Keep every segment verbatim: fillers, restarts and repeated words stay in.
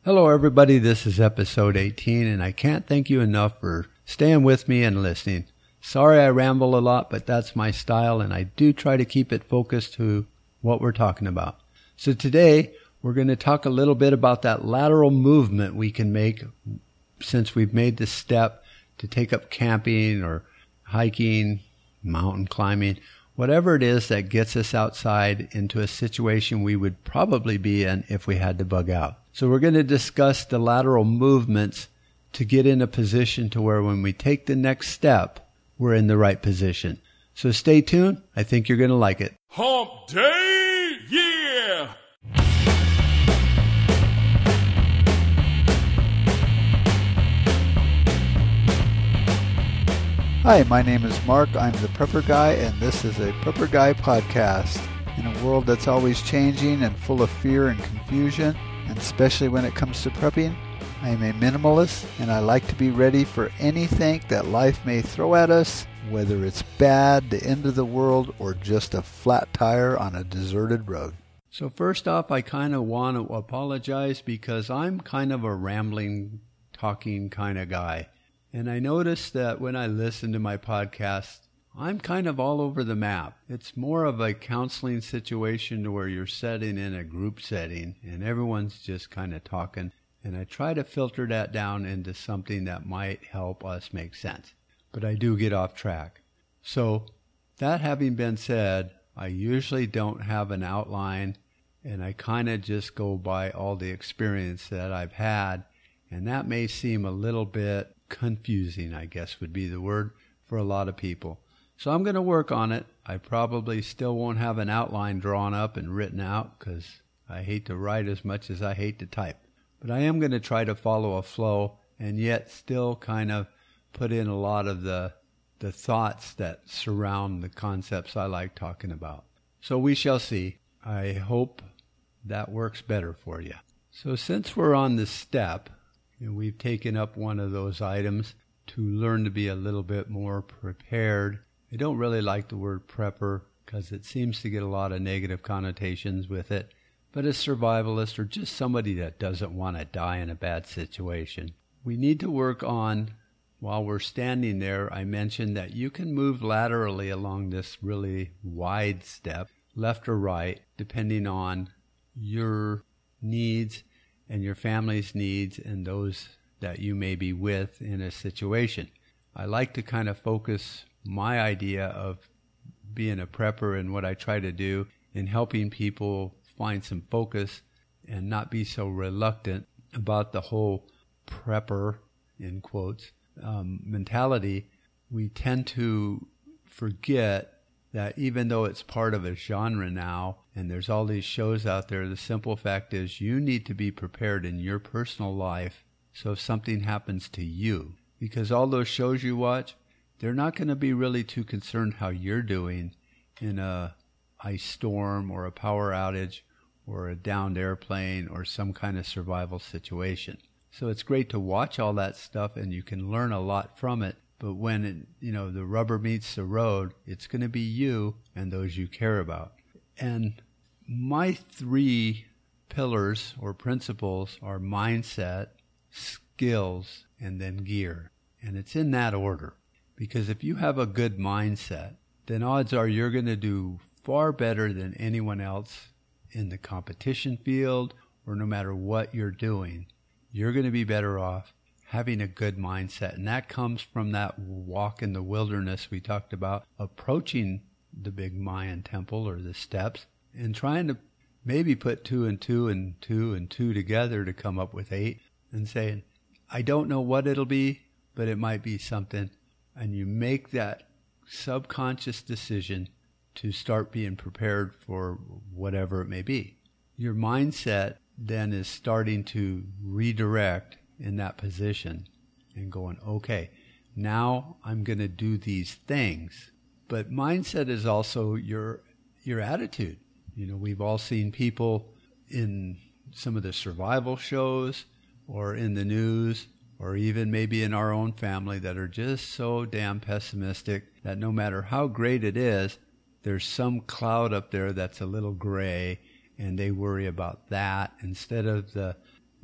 Hello, everybody. This is episode eighteen, and I can't thank you enough for staying with me and listening. Sorry I ramble a lot, but that's my style, and I do try to keep it focused to what we're talking about. So today, we're going to talk a little bit about that lateral movement we can make since we've made the step to take up camping or hiking, mountain climbing, whatever it is that gets us outside into a situation we would probably be in if we had to bug out. So we're going to discuss the lateral movements to get in a position to where when we take the next step, we're in the right position. So stay tuned. I think you're going to like it. Hump Day, yeah! Hi, my name is Mark. I'm the Prepper Guy, and this is a Prepper Guy podcast. In a world that's always changing and full of fear and confusion, and especially when it comes to prepping, I am a minimalist, and I like to be ready for anything that life may throw at us, whether it's bad, the end of the world, or just a flat tire on a deserted road. So first off, I kind of want to apologize because I'm kind of a rambling, talking kind of guy. And I noticed that when I listen to my podcast, I'm kind of all over the map. It's more of a counseling situation where you're sitting in a group setting and everyone's just kind of talking. And I try to filter that down into something that might help us make sense. But I do get off track. So that having been said, I usually don't have an outline and I kind of just go by all the experience that I've had. And that may seem a little bit confusing, I guess would be the word for a lot of people. So I'm going to work on it. I probably still won't have an outline drawn up and written out because I hate to write as much as I hate to type. But I am going to try to follow a flow and yet still kind of put in a lot of the the thoughts that surround the concepts I like talking about. So we shall see. I hope that works better for you. So since we're on the step, and we've taken up one of those items to learn to be a little bit more prepared. I don't really like the word prepper because it seems to get a lot of negative connotations with it. But a survivalist or just somebody that doesn't want to die in a bad situation. We need to work on, while we're standing there, I mentioned that you can move laterally along this really wide step, left or right, depending on your needs and your family's needs and those that you may be with in a situation. I like to kind of focus my idea of being a prepper and what I try to do in helping people find some focus and not be so reluctant about the whole prepper, in quotes, um, mentality. We tend to forget that even though it's part of a genre now, and there's all these shows out there, the simple fact is you need to be prepared in your personal life so if something happens to you. Because all those shows you watch, they're not going to be really too concerned how you're doing in a ice storm or a power outage or a downed airplane or some kind of survival situation. So it's great to watch all that stuff and you can learn a lot from it. But when it, you know the rubber meets the road, it's going to be you and those you care about. And my three pillars or principles are mindset, skills, and then gear. And it's in that order. Because if you have a good mindset, then odds are you're going to do far better than anyone else in the competition field or no matter what you're doing. You're going to be better off having a good mindset. And that comes from that walk in the wilderness we talked about, approaching the big Mayan temple or the steps and trying to maybe put two and two and two and two together to come up with eight and saying, I don't know what it'll be, but it might be something. And you make that subconscious decision to start being prepared for whatever it may be. Your mindset then is starting to redirect in that position and going, okay, now I'm going to do these things. But mindset is also your your attitude. You know, we've all seen people in some of the survival shows or in the news or even maybe in our own family that are just so damn pessimistic that no matter how great it is, there's some cloud up there that's a little gray and they worry about that instead of the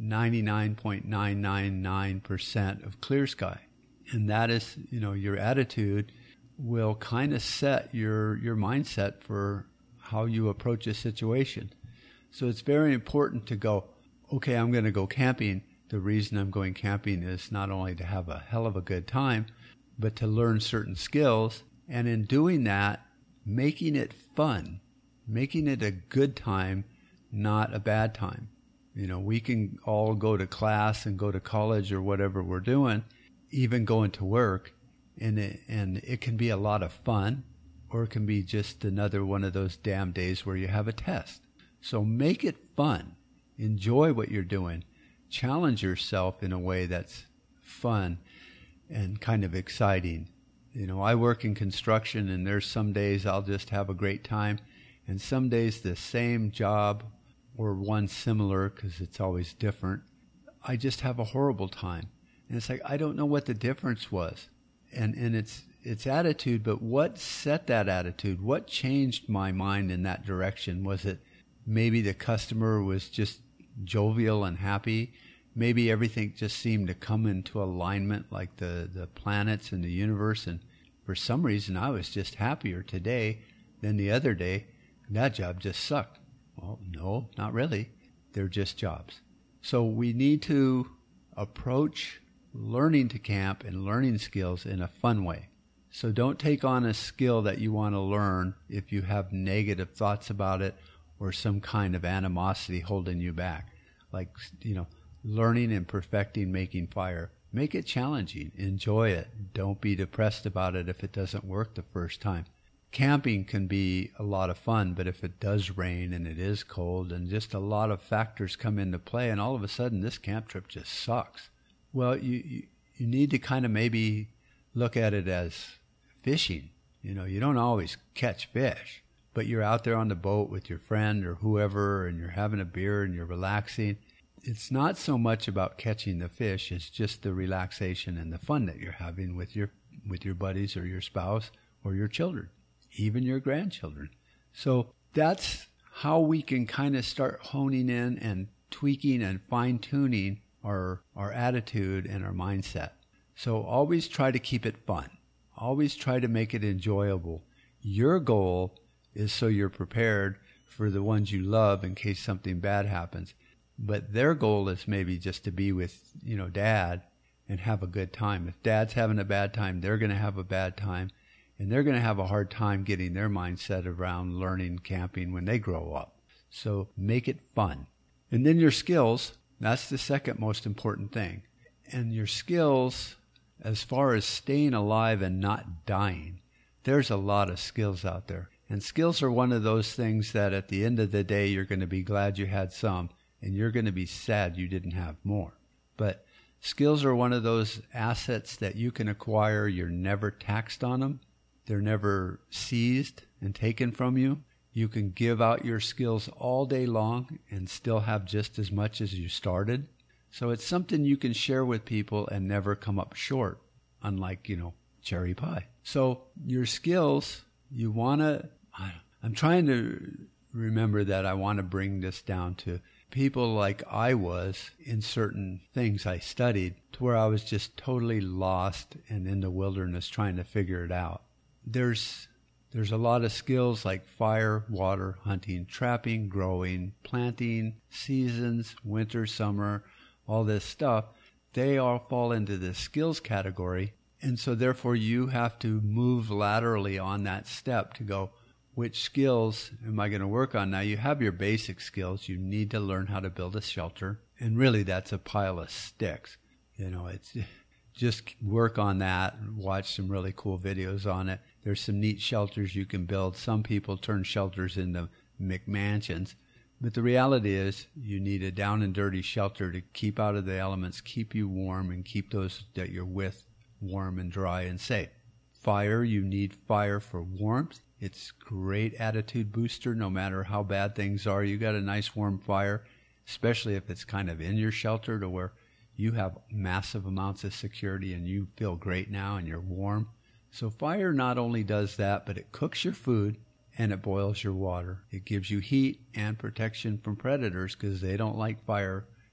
ninety-nine point nine nine nine percent of clear sky. And that is, you know, your attitude will kind of set your, your mindset for how you approach a situation. So it's very important to go, okay, I'm going to go camping. The reason I'm going camping is not only to have a hell of a good time, but to learn certain skills. And in doing that, making it fun, making it a good time, not a bad time. You know, we can all go to class and go to college or whatever we're doing, even going to work, and it, and it can be a lot of fun, or it can be just another one of those damn days where you have a test. So make it fun. Enjoy what you're doing. Challenge yourself in a way that's fun and kind of exciting. You know, I work in construction, and there's some days I'll just have a great time, and some days the same job or one similar, because it's always different, I just have a horrible time. And it's like, I don't know what the difference was. And and it's it's attitude, but what set that attitude? What changed my mind in that direction? Was it maybe the customer was just jovial and happy? Maybe everything just seemed to come into alignment like the, the planets and the universe, and for some reason I was just happier today than the other day. That job just sucked. Well, no, not really. They're just jobs. So we need to approach learning to camp and learning skills in a fun way. So don't take on a skill that you want to learn if you have negative thoughts about it or some kind of animosity holding you back. Like, you know, learning and perfecting making fire. Make it challenging. Enjoy it. Don't be depressed about it if it doesn't work the first time. Camping can be a lot of fun, but if it does rain and it is cold and just a lot of factors come into play, and all of a sudden this camp trip just sucks, well, you, you, you need to kind of maybe look at it as fishing. You know, you don't always catch fish, but you're out there on the boat with your friend or whoever, and you're having a beer and you're relaxing. It's not so much about catching the fish, it's just the relaxation and the fun that you're having with your with your buddies or your spouse or your children, even your grandchildren. So that's how we can kind of start honing in and tweaking and fine-tuning our our attitude and our mindset. So always try to keep it fun. Always try to make it enjoyable. Your goal is so you're prepared for the ones you love in case something bad happens. But their goal is maybe just to be with, you know, dad and have a good time. If dad's having a bad time, they're going to have a bad time. And they're going to have a hard time getting their mindset around learning camping when they grow up. So make it fun. And then your skills, that's the second most important thing. And your skills, as far as staying alive and not dying, there's a lot of skills out there. And skills are one of those things that at the end of the day, you're going to be glad you had some, and you're going to be sad you didn't have more. But skills are one of those assets that you can acquire. You're never taxed on them. They're never seized and taken from you. You can give out your skills all day long and still have just as much as you started. So it's something you can share with people and never come up short, unlike, you know, cherry pie. So your skills, you want to, I'm trying to remember that I want to bring this down to people like I was in certain things I studied, to where I was just totally lost and in the wilderness trying to figure it out. There's there's a lot of skills like fire, water, hunting, trapping, growing, planting, seasons, winter, summer, all this stuff. They all fall into the skills category. And so therefore you have to move laterally on that step to go, which skills am I going to work on? Now you have your basic skills. You need to learn how to build a shelter. And really that's a pile of sticks. You know, it's just work on that and watch some really cool videos on it. There's some neat shelters you can build. Some people turn shelters into McMansions. But the reality is you need a down and dirty shelter to keep out of the elements, keep you warm, and keep those that you're with warm and dry and safe. Fire, you need fire for warmth. It's great attitude booster no matter how bad things are. You got a nice warm fire, especially if it's kind of in your shelter to where you have massive amounts of security and you feel great now and you're warm. So fire not only does that, but it cooks your food and it boils your water. It gives you heat and protection from predators because they don't like fire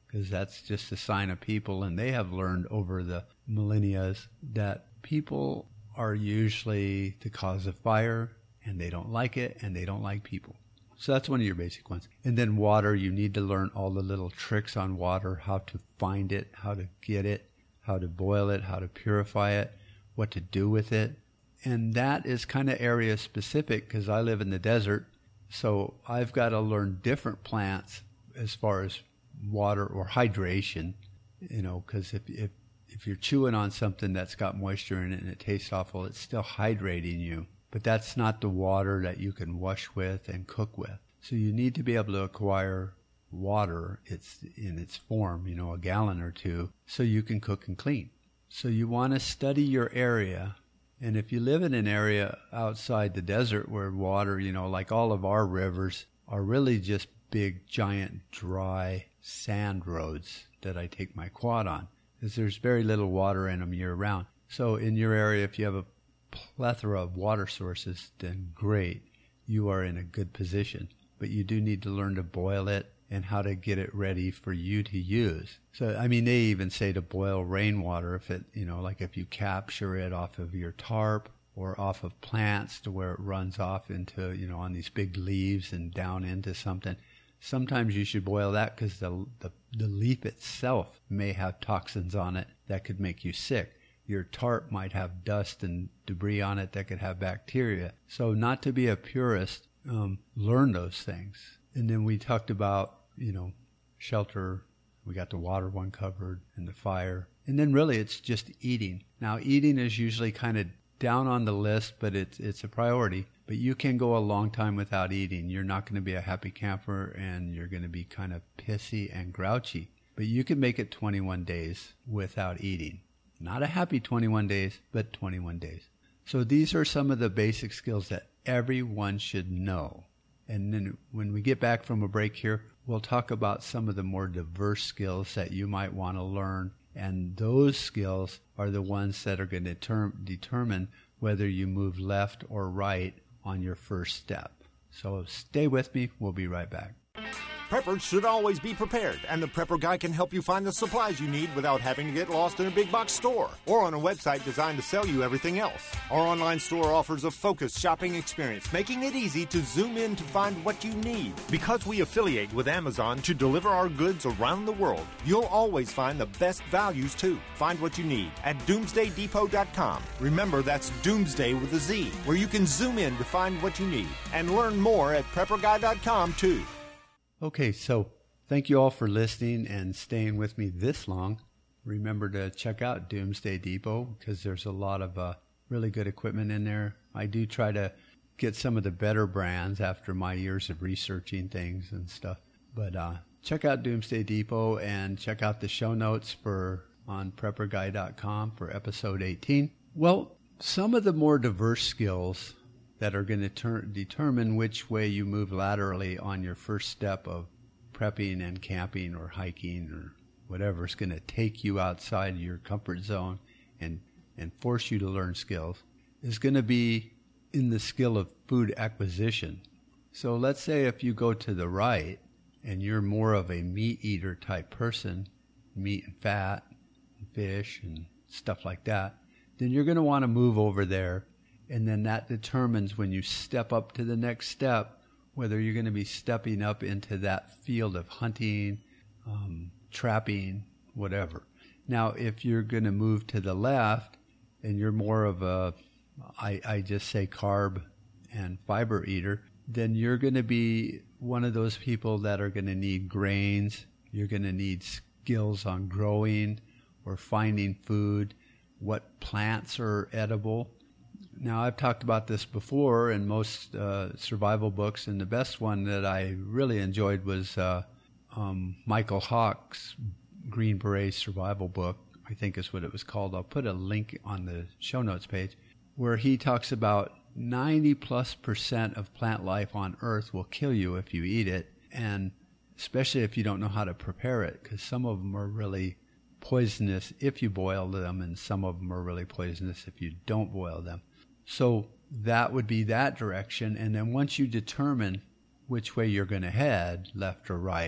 because that's just a sign of people, and they have learned over the millennia that people are usually the cause of fire, and they don't like it, and they don't like people. So that's one of your basic ones. And then water, you need to learn all the little tricks on water, how to find it, how to get it, how to boil it, how to purify it, what to do with it. And that is kind of area specific because I live in the desert. So I've got to learn different plants as far as water or hydration, you know, because if, if, if you're chewing on something that's got moisture in it and it tastes awful, it's still hydrating you. But that's not the water that you can wash with and cook with. So you need to be able to acquire water it's in its form, you know, a gallon or two, so you can cook and clean. So you want to study your area. And if you live in an area outside the desert where water, you know, like all of our rivers are really just big, giant, dry sand roads that I take my quad on, because there's very little water in them year round. So in your area, if you have a plethora of water sources, then great, you are in a good position. But you do need to learn to boil it and how to get it ready for you to use. So, I mean, they even say to boil rainwater if it, you know, like if you capture it off of your tarp or off of plants to where it runs off into, you know, on these big leaves and down into something. Sometimes you should boil that because the, the the leaf itself may have toxins on it that could make you sick. Your tarp might have dust and debris on it that could have bacteria. So not to be a purist, um, learn those things. And then we talked about, you know, shelter. We got the water one covered and the fire. And then really it's just eating. Now eating is usually kind of down on the list, but it's it's a priority. But you can go a long time without eating. You're not going to be a happy camper and you're going to be kind of pissy and grouchy. But you can make it twenty-one days without eating. Not a happy twenty-one days, but twenty-one days. So these are some of the basic skills that everyone should know. And then when we get back from a break here, we'll talk about some of the more diverse skills that you might want to learn. And those skills are the ones that are going to ter- determine whether you move left or right on your first step. So stay with me. We'll be right back. Preppers should always be prepared, and the Prepper Guy can help you find the supplies you need without having to get lost in a big box store or on a website designed to sell you everything else. Our online store offers a focused shopping experience, making it easy to zoom in to find what you need. Because we affiliate with Amazon to deliver our goods around the world, you'll always find the best values too. Find what you need at doomsday depot dot com. Remember, that's Doomsday with a Z, where you can zoom in to find what you need and learn more at prepper guy dot com too. Okay, so thank you all for listening and staying with me this long. Remember to check out Doomsday Depot because there's a lot of uh, really good equipment in there. I do try to get some of the better brands after my years of researching things and stuff. But uh, check out Doomsday Depot and check out the show notes for on prepper guy dot com for episode eighteen. Well, some of the more diverse skills that are going to ter- determine which way you move laterally on your first step of prepping and camping or hiking or whatever is going to take you outside your comfort zone and, and force you to learn skills is going to be in the skill of food acquisition. So let's say if you go to the right and you're more of a meat eater type person, meat and fat and fish and stuff like that, then you're going to want to move over there. And then that determines when you step up to the next step, whether you're going to be stepping up into that field of hunting, um, trapping, whatever. Now, if you're going to move to the left and you're more of a, I, I just say carb and fiber eater, then you're going to be one of those people that are going to need grains. You're going to need skills on growing or finding food, what plants are edible. Now, I've talked about this before in most uh, survival books, and the best one that I really enjoyed was uh, um, Michael Hawke's Green Beret survival book, I think is what it was called. I'll put a link on the show notes page, where he talks about ninety plus percent of plant life on Earth will kill you if you eat it, and especially if you don't know how to prepare it, because some of them are really poisonous if you boil them, and some of them are really poisonous if you don't boil them. So that would be that direction. And then once you determine which way you're going to head, left or right,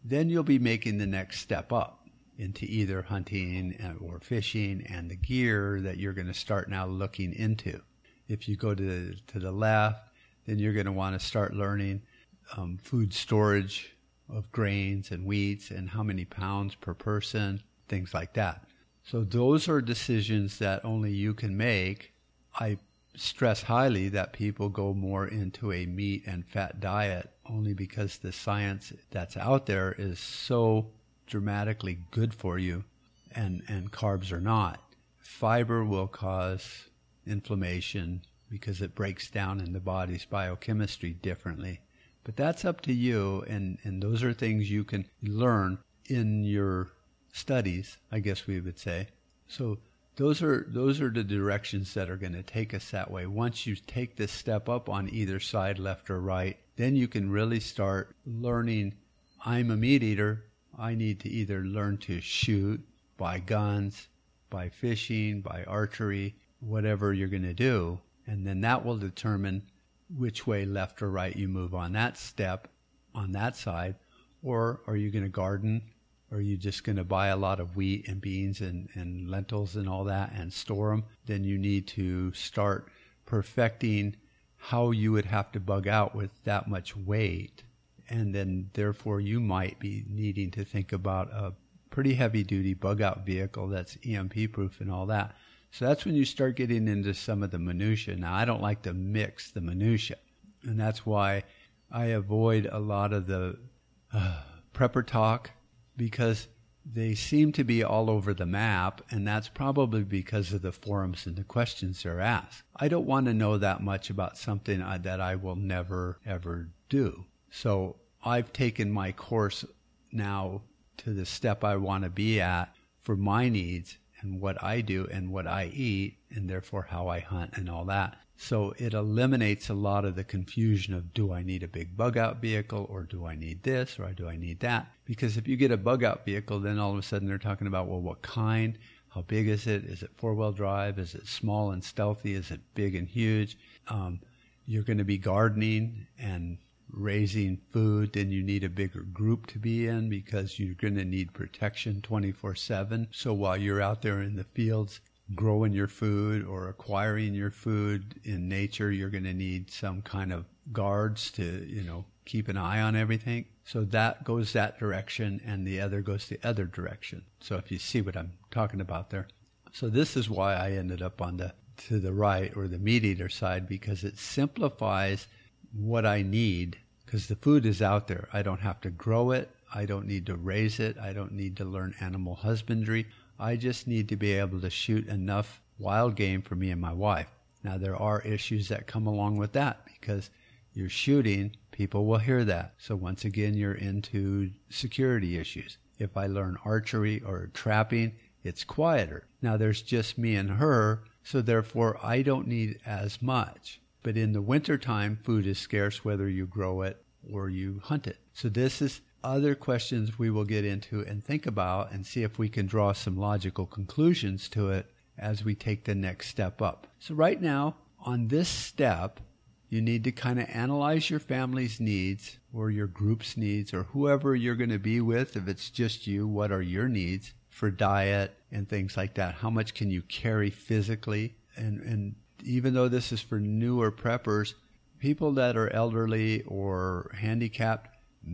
then you'll be making the next step up into either hunting or fishing and the gear that you're going to start now looking into. If you go to the, to the left, then you're going to want to start learning um, food storage of grains and wheats and how many pounds per person, things like that. So those are decisions that only you can make. I stress highly that people go more into a meat and fat diet only because the science that's out there is so dramatically good for you, and, and carbs are not. Fiber will cause inflammation because it breaks down in the body's biochemistry differently. But that's up to you, and, and those are things you can learn in your studies, I guess we would say. So those are those are the directions that are going to take us that way. Once you take this step up on either side, left or right, then you can really start learning, I'm a meat eater. I need to either learn to shoot, buy guns, buy fishing, buy archery, whatever you're going to do. And then that will determine which way, left or right, you move on that step, on that side. Or are you going to garden? Or are you just going to buy a lot of wheat and beans and, and lentils and all that and store them? Then you need to start perfecting how you would have to bug out with that much weight. And then therefore you might be needing to think about a pretty heavy duty bug out vehicle that's E M P proof and all that. So that's when you start getting into some of the minutia. Now, I don't like to mix the minutia, and that's why I avoid a lot of the uh, prepper talk, because they seem to be all over the map, and that's probably because of the forums and the questions they're asked. I don't want to know that much about something I, that I will never, ever do. So I've taken my course now to the step I want to be at for my needs and what I do and what I eat, and therefore how I hunt and all that. So it eliminates a lot of the confusion of, do I need a big bug out vehicle, or do I need this, or do I need that? Because if you get a bug out vehicle, then all of a sudden they're talking about, well, what kind? How big is it? Is it four-wheel drive? Is it small and stealthy? Is it big and huge? Um, you're going to be gardening and raising food, then you need a bigger group to be in because you're going to need protection twenty-four seven. So while you're out there in the fields growing your food or acquiring your food in nature, you're going to need some kind of guards to, you know, keep an eye on everything. So that goes that direction, and the other goes the other direction. So if you see what I'm talking about there. So this is why I ended up on the to the right, or the meat eater side, because it simplifies what I need, because the food is out there. I don't have to grow it. I don't need to raise it. I don't need to learn animal husbandry. I just need to be able to shoot enough wild game for me and my wife. Now, there are issues that come along with that, because you're shooting, people will hear that. So once again, you're into security issues. If I learn archery or trapping, it's quieter. Now, there's just me and her, so therefore I don't need as much. But in the wintertime, food is scarce whether you grow it or you hunt it. So this is other questions we will get into and think about and see if we can draw some logical conclusions to it as we take the next step up. So right now, on this step, you need to kind of analyze your family's needs or your group's needs, or whoever you're going to be with. If it's just you, what are your needs for diet and things like that? How much can you carry physically? And, and even though this is for newer preppers, people that are elderly or handicapped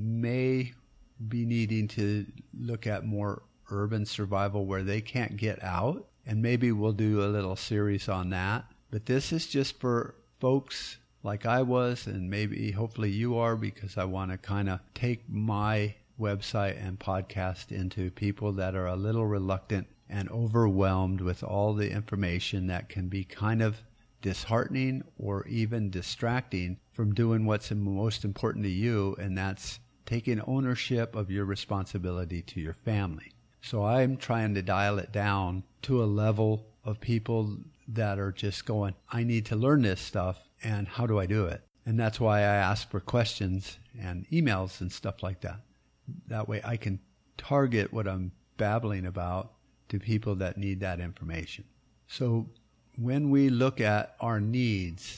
may be needing to look at more urban survival where they can't get out. And maybe we'll do a little series on that. But this is just for folks like I was, and maybe hopefully you are, because I want to kind of take my website and podcast into people that are a little reluctant and overwhelmed with all the information that can be kind of disheartening or even distracting from doing what's most important to you, and that's taking ownership of your responsibility to your family. So I'm trying to dial it down to a level of people that are just going, I need to learn this stuff, and how do I do it? And that's why I ask for questions and emails and stuff like that. That way I can target what I'm babbling about to people that need that information. So when we look at our needs,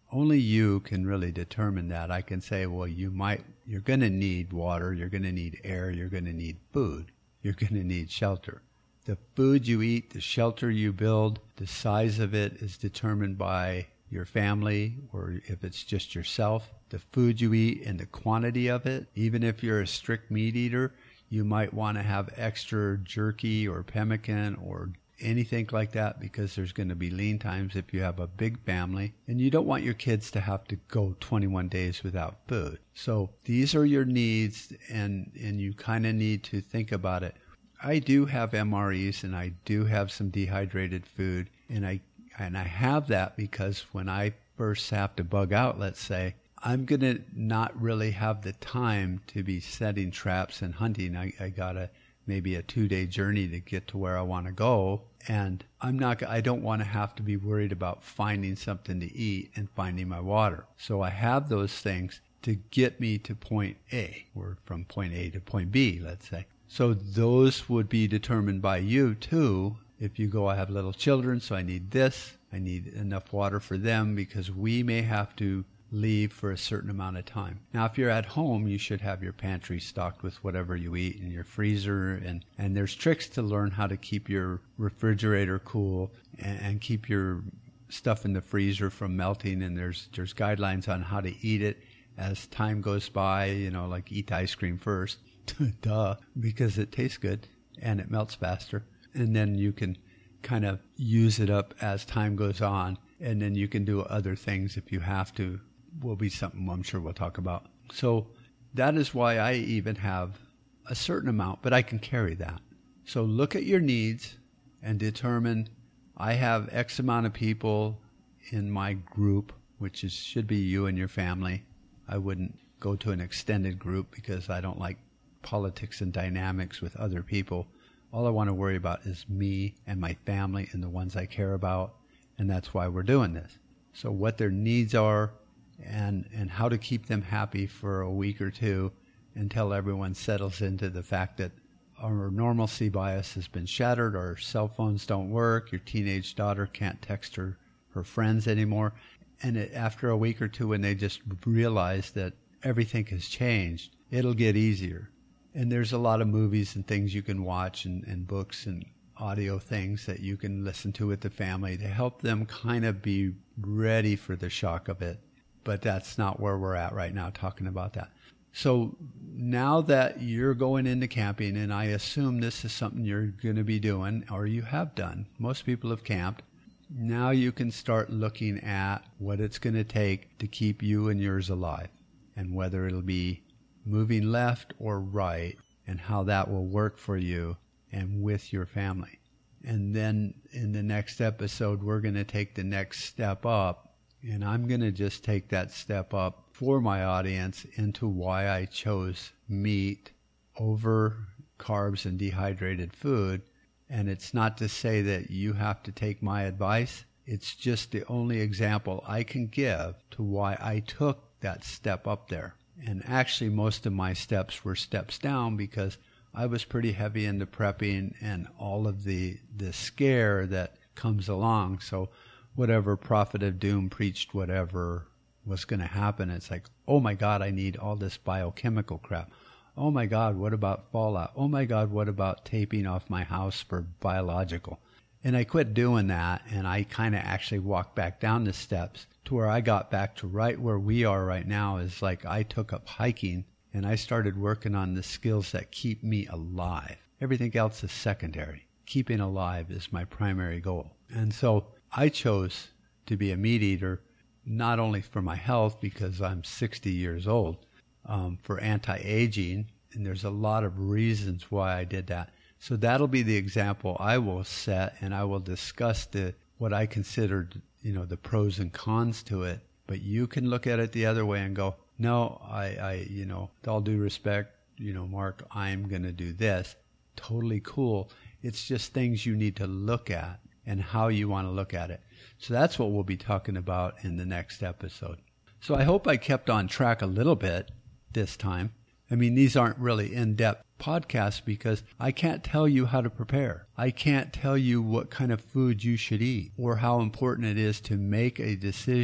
only you can really determine that. I can say, well, you might, you're going to need water, you're going to need air, you're going to need food, you're going to need shelter. The food you eat, the shelter you build, the size of it is determined by your family, or if it's just yourself. The food you eat and the quantity of it. Even if you're a strict meat eater, you might want to have extra jerky or pemmican or anything like that, because there's going to be lean times if you have a big family, and you don't want your kids to have to go twenty-one days without food. So these are your needs, and, and you kind of need to think about it. I do have M R Es, and I do have some dehydrated food, and I and I have that because when I first have to bug out, let's say, I'm going to not really have the time to be setting traps and hunting. I, I got a maybe a two-day journey to get to where I want to go, and I'm not. I don't want to have to be worried about finding something to eat and finding my water. So I have those things to get me to point A, or from point A to point B, let's say. So those would be determined by you too. If you go, I have little children, so I need this. I need enough water for them because we may have to leave for a certain amount of time. Now, if you're at home, you should have your pantry stocked with whatever you eat and your freezer. And, and there's tricks to learn how to keep your refrigerator cool and, and keep your stuff in the freezer from melting. And there's there's guidelines on how to eat it as time goes by, you know, like eat ice cream first. Duh, because it tastes good and it melts faster. And then you can kind of use it up as time goes on. And then you can do other things if you have to. Will be something I'm sure we'll talk about. So that is why I even have a certain amount, but I can carry that. So look at your needs and determine, I have X amount of people in my group, which is should be you and your family. I wouldn't go to an extended group because I don't like politics and dynamics with other people. All I want to worry about is me and my family and the ones I care about, and that's why we're doing this. So what their needs are, and and how to keep them happy for a week or two until everyone settles into the fact that our normalcy bias has been shattered, our cell phones don't work, your teenage daughter can't text her, her friends anymore. And it, after a week or two, when they just realize that everything has changed, it'll get easier. And there's a lot of movies and things you can watch, and, and books and audio things that you can listen to with the family to help them kind of be ready for the shock of it. But that's not where we're at right now, talking about that. So now that you're going into camping, and I assume this is something you're going to be doing, or you have done, most people have camped, now you can start looking at what it's going to take to keep you and yours alive, and whether it'll be moving left or right, and how that will work for you and with your family. And then in the next episode, we're going to take the next step up. And I'm going to just take that step up for my audience into why I chose meat over carbs and dehydrated food. And it's not to say that you have to take my advice. It's just the only example I can give to why I took that step up there. And actually, most of my steps were steps down because I was pretty heavy into prepping and all of the, the scare that comes along. So whatever prophet of doom preached whatever was going to happen, it's like, oh my God, I need all this biochemical crap. Oh my God, what about fallout? Oh my God, what about taping off my house for biological? And I quit doing that, and I kind of actually walked back down the steps to where I got back to right where we are right now. Is like I took up hiking, and I started working on the skills that keep me alive. Everything else is secondary. Keeping alive is my primary goal. And so I chose to be a meat eater, not only for my health, because I'm sixty years old, um, for anti-aging, and there's a lot of reasons why I did that. So that'll be the example I will set, and I will discuss the what I considered, you know, the pros and cons to it. But you can look at it the other way and go, no, I, I you know, with all due respect, you know, Mark, I'm going to do this. Totally cool. It's just things you need to look at and how you want to look at it. So that's what we'll be talking about in the next episode. So I hope I kept on track a little bit this time. I mean, these aren't really in-depth podcasts because I can't tell you how to prepare. I can't tell you what kind of food you should eat or how important it is to make a decision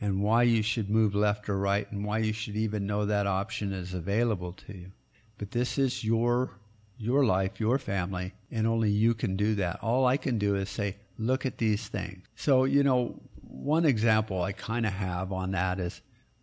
and why you should move left or right and why you should even know that option is available to you. But this is your your life, your family, and only you can do that. All I can do is say, look at these things. So, you know, one example I kind of have on that is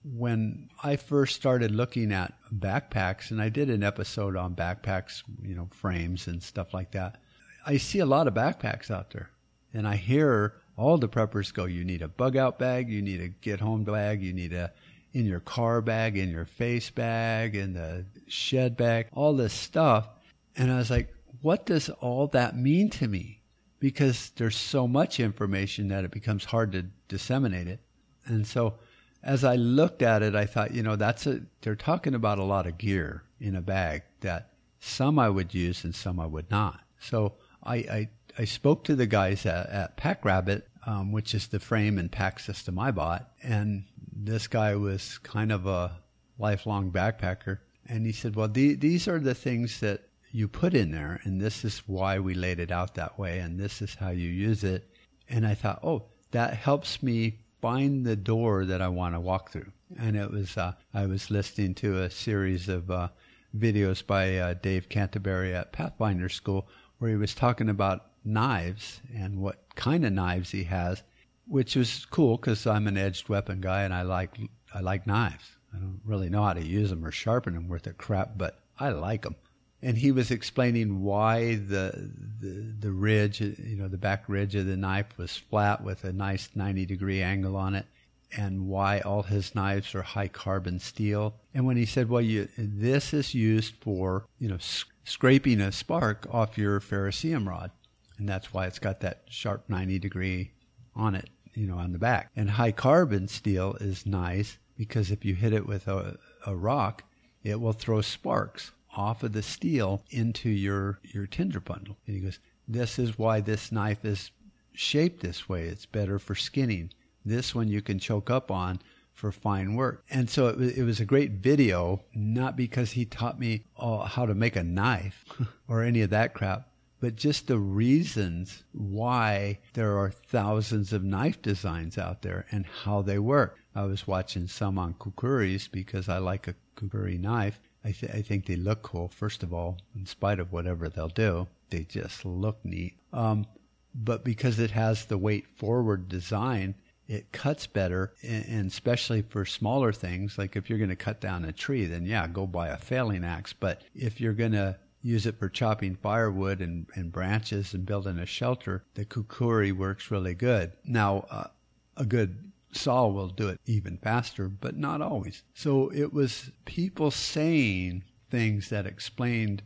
when I first started looking at backpacks, and I did an episode on backpacks, you know, frames and stuff like that. I see a lot of backpacks out there, and I hear all the preppers go, you need a bug out bag, you need a get home bag, you need a in your car bag, in your face bag, in the shed bag, all this stuff. And I was like, what does all that mean to me? Because there's so much information that it becomes hard to disseminate it. And so as I looked at it, I thought, you know, that's a, they're talking about a lot of gear in a bag that some I would use and some I would not. So I, I, I spoke to the guys at, at Pack Rabbit, um, which is the frame and pack system I bought. And this guy was kind of a lifelong backpacker. And he said, well, the, these are the things that you put in there, and this is why we laid it out that way, and this is how you use it. And I thought, oh, that helps me find the door that I want to walk through. And it was, uh, I was listening to a series of uh, videos by uh, Dave Canterbury at Pathfinder School, where he was talking about knives and what kind of knives he has, which was cool because I'm an edged weapon guy and I like I like knives. I don't really know how to use them or sharpen them worth of crap, but I like them. And he was explaining why the, the the ridge, you know, the back ridge of the knife was flat with a nice ninety degree angle on it, and why all his knives are high carbon steel. And when he said, well, you, this is used for, you know, s- scraping a spark off your ferrocerium rod, and that's why it's got that sharp ninety degree on it, you know, on the back. And high carbon steel is nice because if you hit it with a, a rock, it will throw sparks off of the steel into your, your tinder bundle. And he goes, this is why this knife is shaped this way. It's better for skinning. This one you can choke up on for fine work. And so it was, it was a great video, not because he taught me oh, how to make a knife or any of that crap, but just the reasons why there are thousands of knife designs out there and how they work. I was watching some on kukuris because I like a kukuri knife. I, th- I think they look cool, first of all, in spite of whatever they'll do. They just look neat. Um, but because it has the weight forward design, it cuts better, and, and especially for smaller things. Like if you're going to cut down a tree, then yeah, go buy a failing axe. But if you're going to use it for chopping firewood and, and branches and building a shelter, the kukuri works really good. Now, uh, a good saw will do it even faster, but not always. So it was people saying things that explained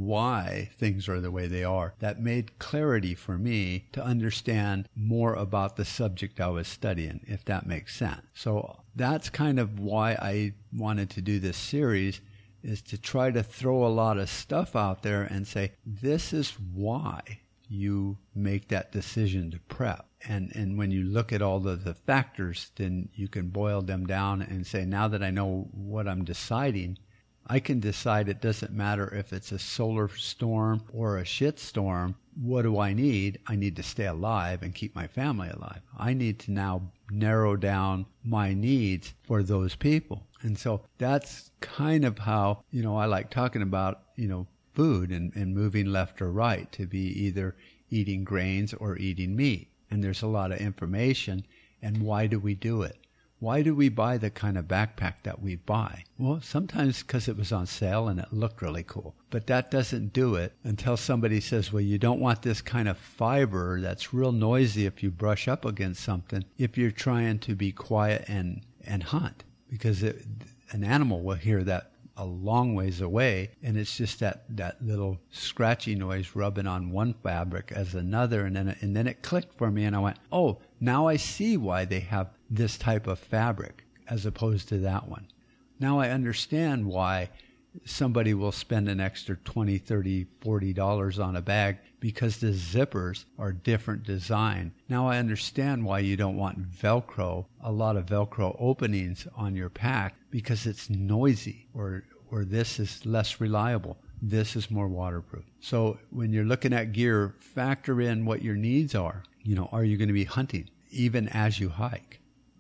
why things are the way they are that made clarity for me to understand more about the subject I was studying, if that makes sense. So that's kind of why I wanted to do this series, is to try to throw a lot of stuff out there and say, this is why you make that decision to prep. And and when you look at all the, the factors, then you can boil them down and say, now that I know what I'm deciding, I can decide it doesn't matter if it's a solar storm or a shit storm. What do I need? I need to stay alive and keep my family alive. I need to now narrow down my needs for those people. And so that's kind of how, you know, I like talking about, you know, food and, and moving left or right to be either eating grains or eating meat. And there's a lot of information. And why do we do it? Why do we buy the kind of backpack that we buy? Well, sometimes because it was on sale and it looked really cool. But that doesn't do it until somebody says, well, you don't want this kind of fiber that's real noisy if you brush up against something, if you're trying to be quiet and, and hunt. Because it, an animal will hear that a long ways away, and it's just that, that little scratchy noise rubbing on one fabric as another, and then it, and then it clicked for me, and I went, oh, now I see why they have this type of fabric as opposed to that one. Now I understand why somebody will spend an extra twenty, thirty, forty dollars on a bag because the zippers are different design. Now I understand why you don't want Velcro, a lot of Velcro openings on your pack, because it's noisy, or or this is less reliable. This is more waterproof. So when you're looking at gear, factor in what your needs are. You know, are you going to be hunting even as you hike?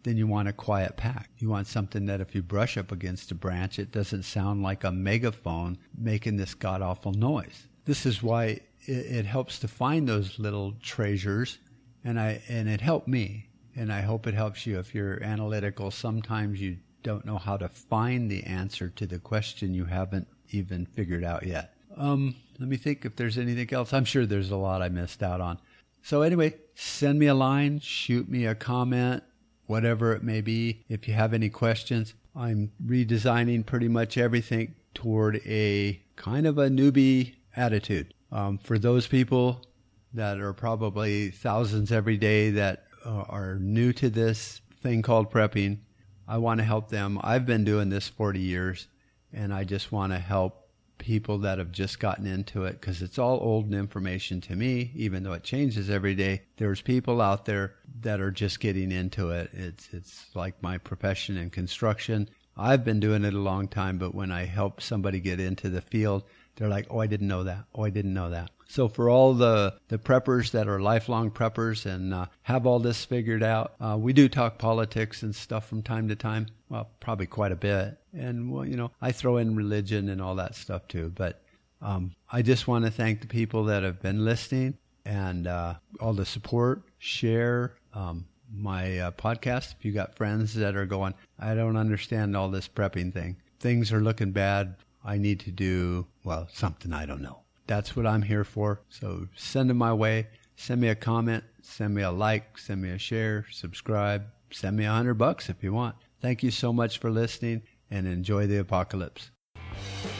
then you want a quiet pack. You want something that if you brush up against a branch, it doesn't sound like a megaphone making this god-awful noise. This is why it, it helps to find those little treasures, and I and it helped me, and I hope it helps you. If you're analytical, sometimes you don't know how to find the answer to the question you haven't even figured out yet. Um, let me think if there's anything else. I'm sure there's a lot I missed out on. So anyway, send me a line, shoot me a comment, whatever it may be. If you have any questions, I'm redesigning pretty much everything toward a kind of a newbie attitude. Um, for those people that are probably thousands every day that uh, are new to this thing called prepping, I want to help them. I've been doing this forty years, and I just want to help people that have just gotten into it, because it's all old information to me, even though it changes every day. There's people out there that are just getting into it. It's it's like my profession in construction. I've been doing it a long time, but when I help somebody get into the field, they're like, oh, I didn't know that. Oh, I didn't know that. So for all the, the preppers that are lifelong preppers and uh, have all this figured out, uh, we do talk politics and stuff from time to time. Well, probably quite a bit. And, well, you know, I throw in religion and all that stuff too. But um, I just want to thank the people that have been listening and uh, all the support. Share um, my uh, podcast. If you got friends that are going, I don't understand all this prepping thing. Things are looking bad. I need to do, well, something I don't know. That's what I'm here for. So send them my way. Send me a comment. Send me a like. Send me a share. Subscribe. Send me a hundred bucks if you want. Thank you so much for listening, and enjoy the apocalypse.